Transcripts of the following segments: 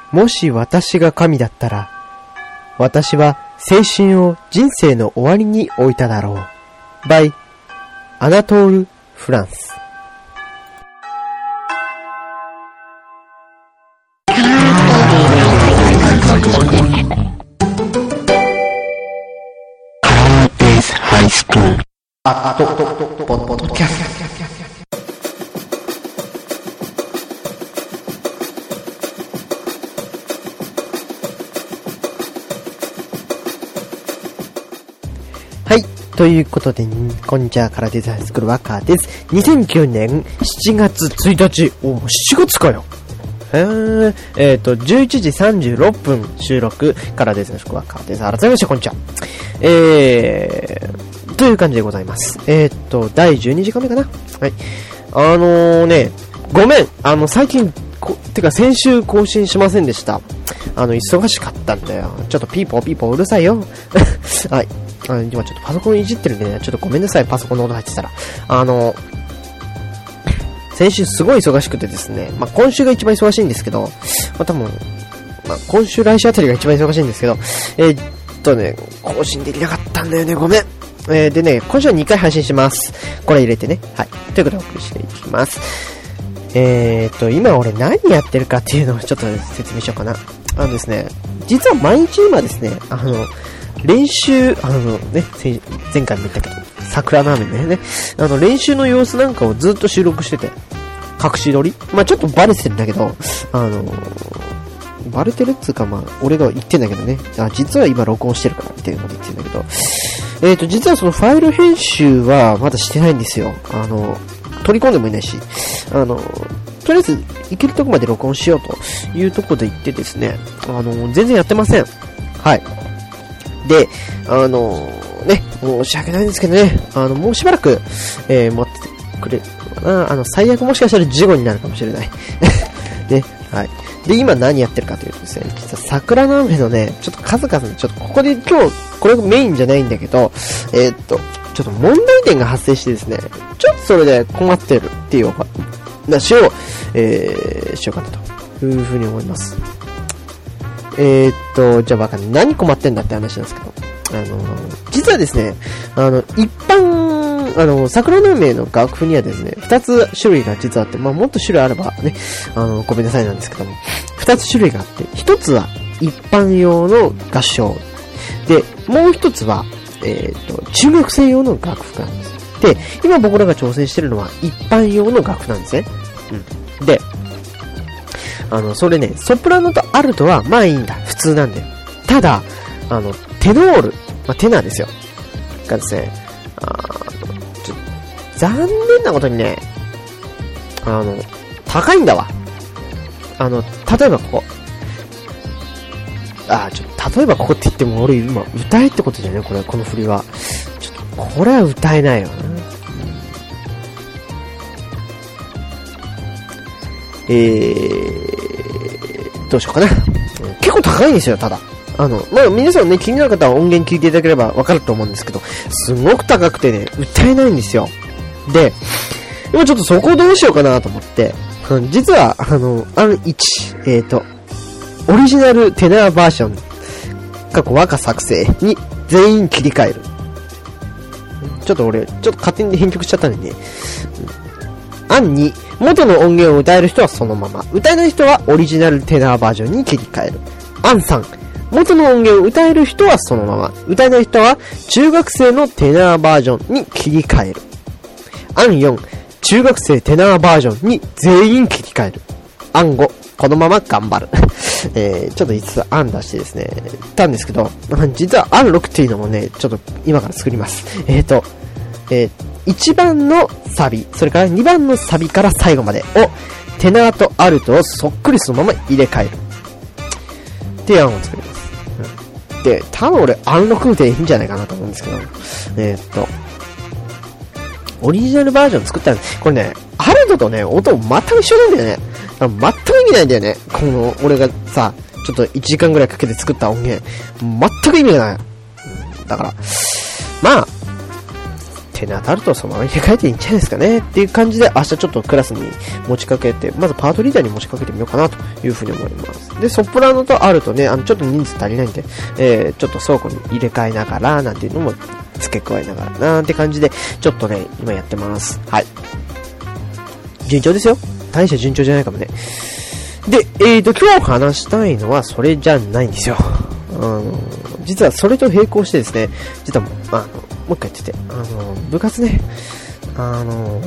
もし私が神だったら、私は青春を人生の終わりに置いただろう。by アナトール・フランス。 ハイスクールポッドキャスト。はい。ということで、こんにちは、カラーデザインスクールワッカーです。2009年7月1日。もう7月かよ。11時36分収録、カラーデザインスクールワッカーです。改めまして、こんにちは。という感じでございます。第12時間目かな。はい。ごめん。最近、先週更新しませんでした。忙しかったんだよ。ちょっとピーポーうるさいよ。はい。今ちょっとパソコンいじってるんでね、ちょっとごめんなさい、パソコンの音入ってたら。先週すごい忙しくてですね、今週が一番忙しいんですけど、多分、今週来週あたりが一番忙しいんですけど、更新できなかったんだよね、ごめん。でね、今週は2回配信します。これ入れてね。はい。ということでお送りしていきます。今俺何やってるかっていうのをちょっと説明しようかな。ですね、実は毎日今ですね、練習、前回も言ったけど、桜ラーメンだよね。練習の様子なんかをずっと収録してて、隠し撮り？ちょっとバレてるんだけど、バレてるっつうか俺が言ってんだけどね。実は今録音してるからっていうので言ってんだけど、実はそのファイル編集はまだしてないんですよ。取り込んでもいないし、とりあえずいけるとこまで録音しようというとこで言ってですね、全然やってません。はい。で、申し訳ないんですけどね、もうしばらく、待ってくれるかな。最悪もしかしたら事後になるかもしれない。ね、はい。で、今何やってるかというとですね、実は桜ラーメンのね、ちょっと数々の、ちょっとここで今日、これがメインじゃないんだけど、ちょっと問題点が発生してですね、ちょっとそれで困ってるっていう話を、しようかなというふうに思います。じゃあ何困ってんだって話なんですけど、実はですね、一般、桜ラーメンの楽譜にはですね、2つ種類が実はあって、もっと種類あればね、ごめんなさいなんですけども、2つ種類があって、1つは一般用の合唱。で、もう1つは、中学生用の楽譜なんです。で、今僕らが挑戦してるのは一般用の楽譜なんですね。うん。で、それね、ソプラノとアルトはいいんだ。普通なんだよ。ただ、テノール、テナーですよ。がですね、残念なことにね、高いんだわ。例えばここ。例えばここって言っても俺今歌えってことじゃね、この振りは。これは歌えないよな。どうしようかな。結構高いんですよ、ただ。皆さんね、気になる方は音源聞いていただければわかると思うんですけど、すごく高くてね、歌えないんですよ。で、今ちょっとそこをどうしようかなと思って、実は、オリジナルテナーバージョン、和歌作成に全員切り替える。ちょっと勝手に編曲しちゃったんでね。案に、元の音源を歌える人はそのまま、歌えない人はオリジナルテナーバージョンに切り替える。案3、元の音源を歌える人はそのまま、歌えない人は中学生のテナーバージョンに切り替える。案4、中学生テナーバージョンに全員切り替える。案5、このまま頑張る。ちょっと5つ案出してですね、言ったんですけど、実は案6っていうのもね、ちょっと今から作ります。1番のサビ、それから2番のサビから最後までを、テナーとアルトをそっくりそのまま入れ替える。っていう案を作ります。で、多分俺案6でいいんじゃないかなと思うんですけど、オリジナルバージョン作ったら、これね、アルトとね、音全く一緒なんだよね。全く意味ないんだよね。俺がさ、ちょっと1時間ぐらいかけて作った音源。全く意味がない。だから、 ってなるとそのまま入れ替えていいんじゃないですかねっていう感じで明日ちょっとクラスに持ちかけて、まずパートリーダーに持ちかけてみようかなというふうに思います。で、ソプラノとアルトね、ちょっと人数足りないんで、ちょっと倉庫に入れ替えながらなんていうのも付け加えながらなんて感じでちょっとね今やってます。はい、順調ですよ。大した順調じゃないかもね。で、今日話したいのはそれじゃないんですよ。実はそれと並行してですね、実はもう一回言ってて、部活ね、今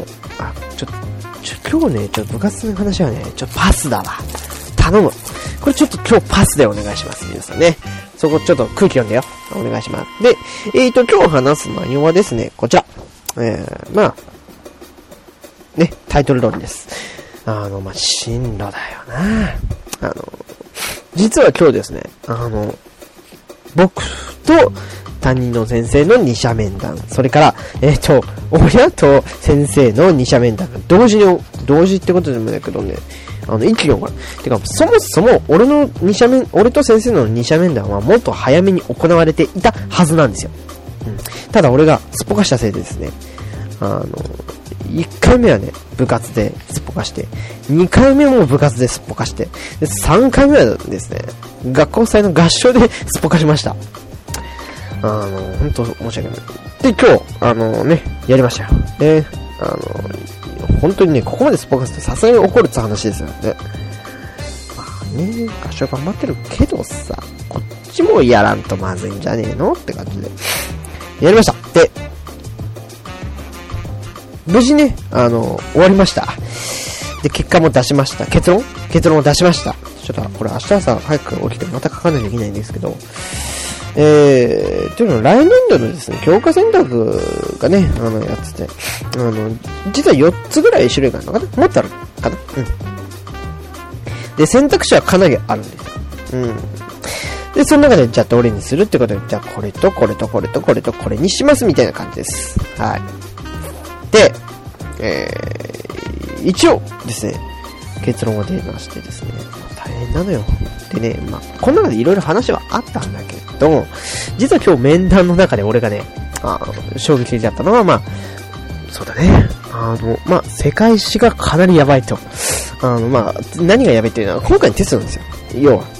日ね、ちょっと部活の話はね、ちょっとパスだわ。頼む。これちょっと今日パスでお願いします。皆さんね。そこちょっと空気読んでよ。お願いします。で、今日話す内容はですね、こちら。タイトル通りです。進路だよな。実は今日ですね、僕と担任の先生の二者面談、それから、親と先生の二者面談が同時ってことでもないけどね、一気に行う。てか、そもそも俺と先生の二者面談はもっと早めに行われていたはずなんですよ。ただ俺がすっぽかしたせいでですね、1回目はね、部活ですっぽかして、2回目も部活ですっぽかして、で3回目はですね、学校祭の合唱ですっぽかしました。本当申し訳ない。で、今日、やりましたよ。で、本当にね、ここまですっぽかすとさすがに怒るって話ですよね。合唱頑張ってるけどさ、こっちもやらんとまずいんじゃねえのって感じで。やりました。で、無事ね、終わりました。で、結果も出しました。結論を出しました。ちょっと、これ明日朝早く起きてまた書かないといけないんですけど、というのは来年度のですね、教科選択がね、やってて、実は4つぐらい種類があるのかな？もっとあるかな？で、選択肢はかなりあるんですよ。で、その中で、じゃあどれにするってことで、じゃあこれとこれとこれとこれとこれにしますみたいな感じです。はい。で、一応ですね、結論が出ましてですね、大変なのよ。でね、この中でいろいろ話はあったんだけど、実は今日面談の中で俺がね、衝撃的だったのは、そうだね、世界史がかなりやばいと。何がやばいっていうのは、今回のテストなんですよ。要は。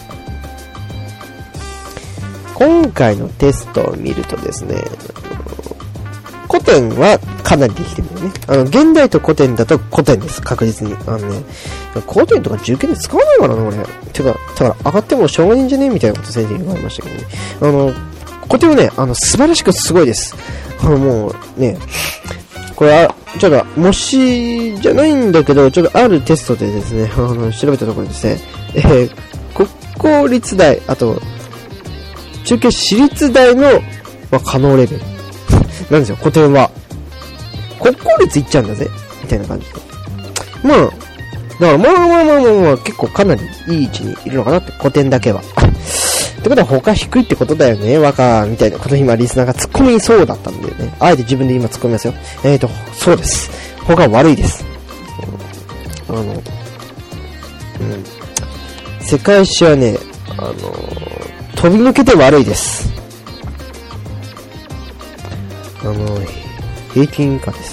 今回のテストを見るとですね、古典はかなりできてるよね。現代と古典だと古典です。確実に。古典とか受験で使わないからな、俺。てか、だから上がってもしょうがないんじゃねみたいなこと先生に言われましたけどね。古典はね、素晴らしくすごいです。もうね、これは、ちょっと、模試じゃないんだけど、ちょっとあるテストでですね、調べたところですね、国公立大、あと、中堅私立大の、可能レベル。なんですよ、古典は。国公立行っちゃうんだぜ。みたいな感じで。だから結構かなりいい位置にいるのかなって、古典だけは。ってことは他低いってことだよね、みたいなこと今リスナーが突っ込みそうだったんだよね。あえて自分で今突っ込みますよ。そうです。他悪いです。世界史はね、飛び抜けて悪いです。平均以下です。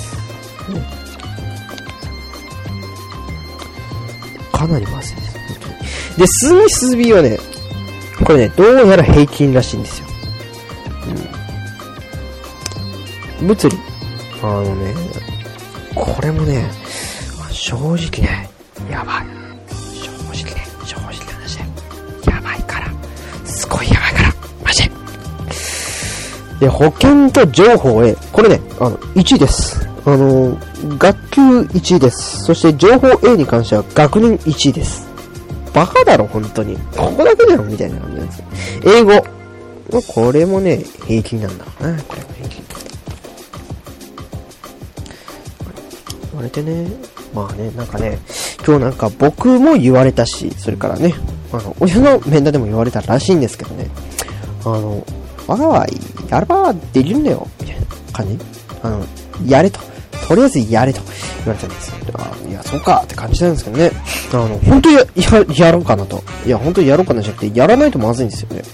かなりまずいです。本当に。で、数美はね、これね、どうやら平均らしいんですよ。物理。これもね、正直ね、やばい。正直な話で。やばいから。すごいやばいから。マジで。保険と情報 A。これね、1位です。学級1位です。そして情報 A に関しては学年1位です。バカだろ、本当に。ここだけだろ、みたいな感じなんですよ。英語。これもね、平均なんだろうな。これも平均。言われてね。なんかね、今日なんか僕も言われたし、それからね、親の面談でも言われたらしいんですけどね。我がはやればできるんだよ、みたいな感じ。やれと。とりあえずやれと言われたんですよ。いや、そうかって感じなんですけどね。本当にやろうかなと。いや、本当にやろうかなじゃなくて、やらないとまずいんですよね。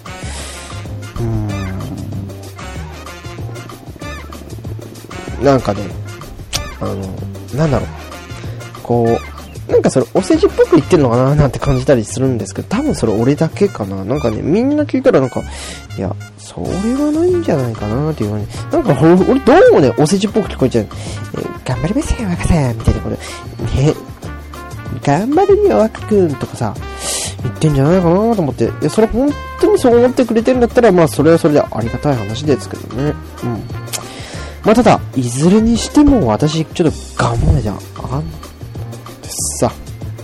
なんかね、なんだろう。こう、なんかそれお世辞っぽく言ってるのかななんて感じたりするんですけど、多分それ俺だけかな。なんかね、みんな聞いたらなんか、いや、それはないんじゃないかなっていうね。なんか俺どうもね、お世辞っぽく聞こえちゃう。頑張りますよ、若さんみたいなこと。ね、頑張るよ、若くんとかさ、言ってんじゃないかなと思って。それ本当にそう思ってくれてるんだったら、まあそれはそれでありがたい話ですけどね。うん。まあただ、いずれにしても私、ちょっと頑張らなきゃあかんですさ。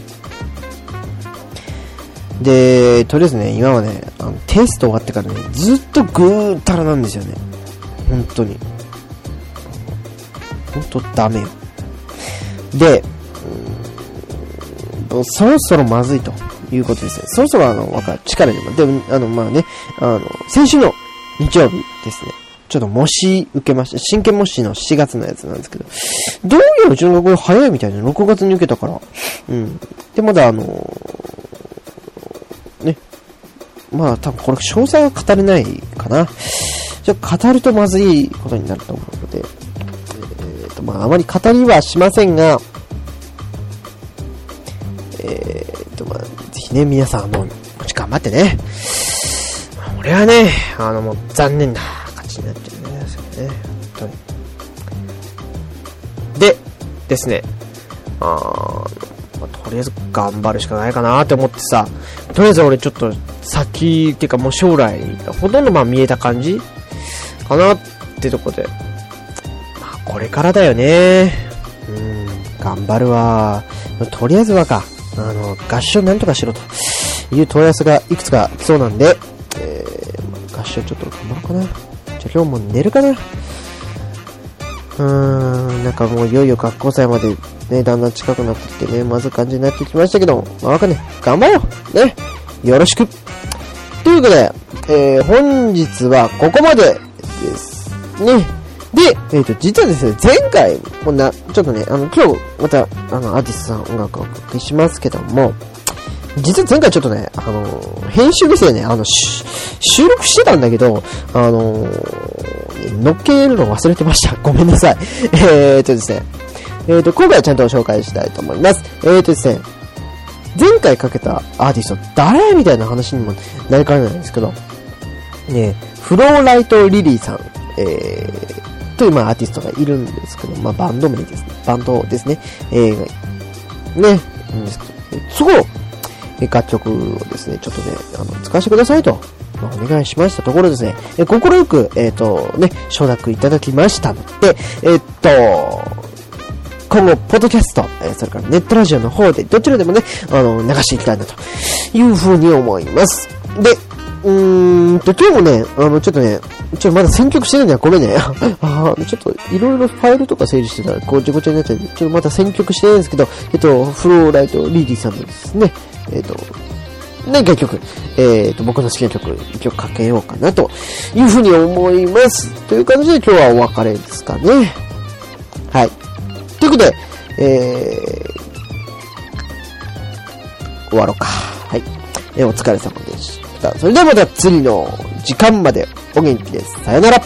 で、とりあえずね、今はね、テスト終わってからね、ずっとぐーったらなんですよね。本当に。本当ダメよ。で、そろそろまずいということですね。そろそろ力でも、でも、まあね、先週の日曜日ですね。ちょっと模試受けました。真剣模試の7月のやつなんですけど、どういううちの学校早いみたいな、6月に受けたから。うん。で、まだね、まあ多分これ詳細は語れないかな。じゃあ語るとまずいことになると思うので、まああまり語りはしませんが、まあ、ぜひね、皆さん、もうち頑張ってね。俺はね、もう残念な感じになっちゃうんですよね。本当に。で、ですね、まあ、とりあえず頑張るしかないかなって思ってさ、とりあえず俺ちょっと先っていうかもう将来ほとんどまあ見えた感じかなってとこで、まあこれからだよね。頑張るわ。とりあえずは合唱なんとかしろという問い合わせがいくつか来そうなんで、合唱ちょっと頑張ろうかな。じゃあ今日も寝るかな。なんかもういよいよ学校祭までね、だんだん近くなってきてね、まず感じになってきましたけども、まあわかんね、頑張ろうね、よろしくということで、本日はここまでですね。で、実はですね、前回、ちょっとね、今日、また、アーティストさん音楽をおかけしますけども、実は前回ちょっとね、編集ですよね、収録してたんだけど、乗っけるの忘れてました。ごめんなさい。ですね、今回はちゃんと紹介したいと思います。ですね、前回かけたアーティスト、誰みたいな話にもなりかねないんですけど、ね、フローライトリリーさん、という、アーティストがいるんですけど、バンド名ですね。バンドですね。ね、いいんですけど、そこの楽曲をですね、ちょっとね、使わせてくださいと、お願いしましたところですね、心よく、承諾いただきましたので、今後、ポッドキャスト、それからネットラジオの方で、どちらでもね、流していきたいなというふうに思います。で、今日もね、ちょっとまだ選曲してないんだよ。ごめんね。ちょっといろいろファイルとか整理してたらごちゃごちゃになっちゃうんで、ちょっとまだ選曲してないんですけど、フローライトリリーさんのですね、楽曲、僕の好きな曲、一曲かけようかなというふうに思います。という感じで今日はお別れですかね。はい。ということで、終わろうか。はい。お疲れ様でした。それではまた次の時間までお元気です。さよなら。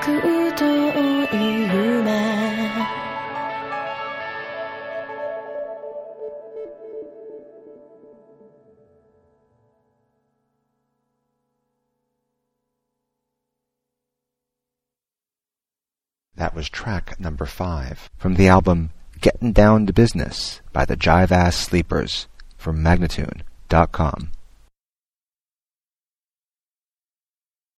遠い夢 That was track number 5 from the album Gettin' Down to Business by the Jive Ass Sleepers from Magnatune.com.